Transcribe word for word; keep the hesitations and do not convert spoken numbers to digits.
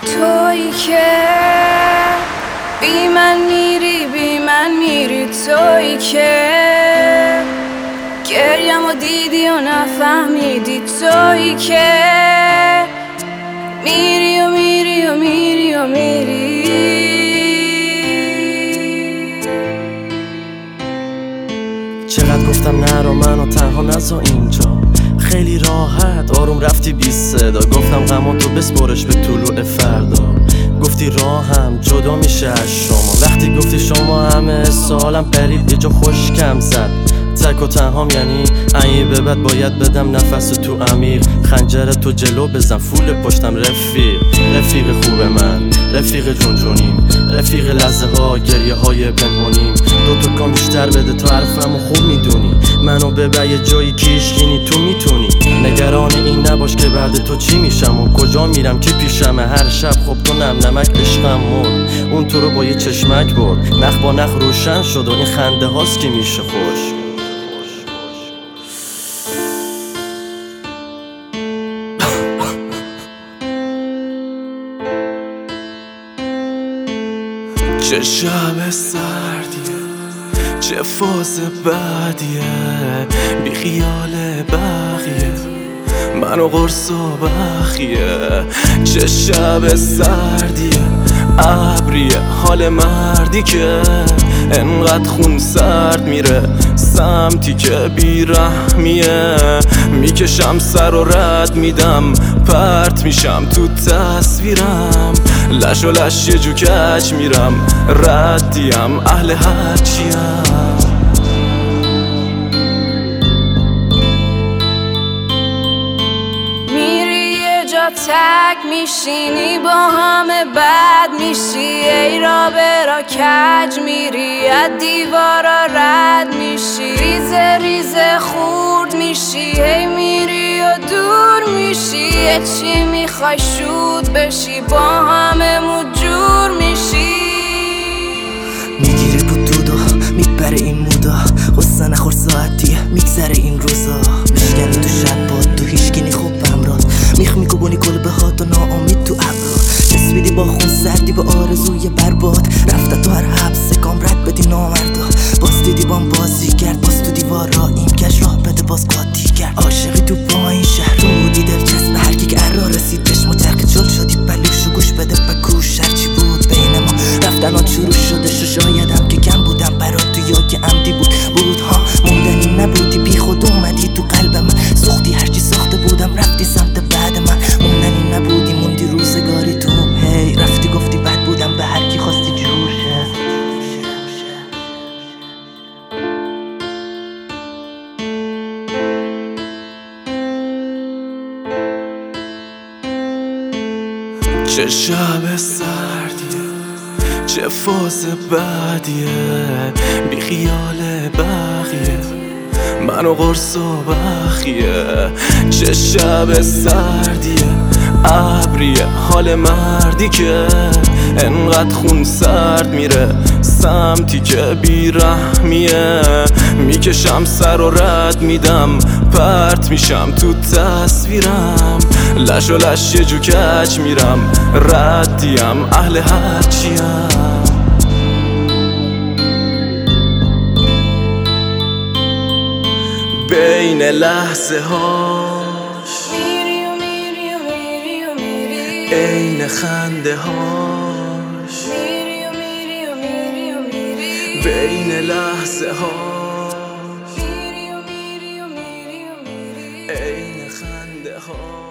تویی که بی من میری بی من میری، تویی که گریم و دیدی و نفهمیدی، تویی که میری و میری و میری و میری. چقدر گفتم نرو منو تنها نذار اینجا، خیلی راحت آروم رفتی بی صدا. گفتم غمو تو بسپرش به طلوع فردا، گفتی راهم جدا میشه از شما. وقتی گفتی شما همه سالم پرید یه جا خوشکم زد. تک و تنهام یعنی این به بعد باید بدم نفس تو عمیق. خنجر تو جلو بزن فول پشتم رفیق. رفیق خوب من، رفیق جون جونیم، رفیق لحظه ها گریه های پنهونیم. دو تا کام بیشتر بده تو حرفمو خوب میدونی، منو ببر یه جایی که ایشگینی تو میتونی. نگران این نباش که بعد تو چی میشم و کجا میرم که پیشمه. هر شب خب تو نم نمک عشقم مرد، اون تو رو با یه چشمک برد. نخ با نخ روشن شد و این خنده هاست که میشه خوش. چه شب سردیه، چه فاز بعدیه، بی خیال بقیه منو قرص و بخیه. چه شب سردیه، ابریه، حال مردی که انقدر خون سرد میره سمتی که بیرحمیه. میکشم سر و رد میدم، پرت میشم تو تصویرم. لش و لش یه جو کج میرم، ردیم اهل هرچیم. تک میشینی با همه بد میشی، ای را برا کج میری از دیوارا رد میشی. ریزه ریزه خورد میشی، هی میری و دور میشی. چی میخوای شود بشی با همه مجور میشی. میگیری بودودا میبره این مودا، غصه نخور ساعتیه میگذره این روزا. میشکنی تو شب باد تو هیشگینی خوب همراه، میخ میکوبونی کلبه ها تو ناامید تو ابرا. چسبیدی با خون سردی به آرزوی برباد، رفته تو هر حبس کام رد بدی نامردا. باز دیدی بام بازی کرد، باز تو دیوارا این کش راه بده باز قاطی کرد. عاشقی تو با این شهر رو بودی دلچسب هر کی که ارا رسید بهش مچرخ جل شدی بلوش و گوش بده بکوش. هرچی بود بین ما رفتن ها شروع شده شو، شایدم که کم بودم برات تو یا که عمدی بود بود ها. موندنی نبودی بی خود اومدی تو قلب من، سوختی هرچی ساخته بودم رفتی سمت بعد من. موندنی نبودی موندی روزگاری تو، هی رفتی گفتی بد بودم به هر کی خواستی جور شه. چه شب سردیه، چه فاز بعدیه، بی خیال بقیه منو قرص و بخیه. چه شب سردیه، ابریه، حال مردی که انقدر خون سرد میره سمتی که بیرحمیه. میکشم سر و رد میدم، پرت میشم تو تصویرم. لش و لش یه جو کج میرم، ردیم اهل هرچیم. بین لحظه هاش میری و میری و میری و میری، عین خنده هاش میری و میری و میری و میری. بین لحظه هاش میری و میری و میری و میری، عین خنده هاش.